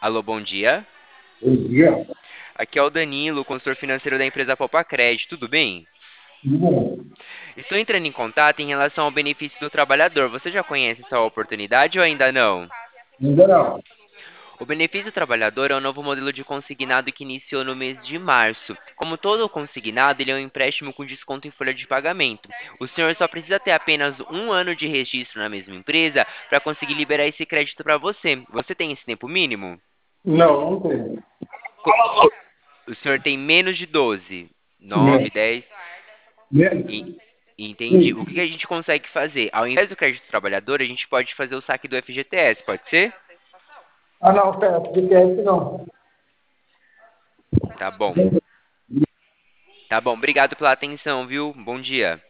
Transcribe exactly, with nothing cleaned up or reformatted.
Alô, bom dia. Bom dia. Aqui é o Danilo, consultor financeiro da empresa Popacred, tudo bem? Tudo bom? Estou entrando em contato em relação ao benefício do trabalhador. Você já conhece essa oportunidade ou ainda não? Ainda não. O benefício do trabalhador é um novo modelo de consignado que iniciou no mês de março. Como todo consignado, ele é um empréstimo com desconto em folha de pagamento. O senhor só precisa ter apenas um ano de registro na mesma empresa para conseguir liberar esse crédito para você. Você tem esse tempo mínimo? Não, não tem. Co- O senhor tem menos de doze, nove, Menos. dez? E- Menos? Entendi. Sim. O que que a gente consegue fazer? Ao invés do crédito trabalhador, a gente pode fazer o saque do F G T S, pode ser? Ah, não, pera, G P S não. Tá bom. Tá bom. Obrigado pela atenção, viu? Bom dia.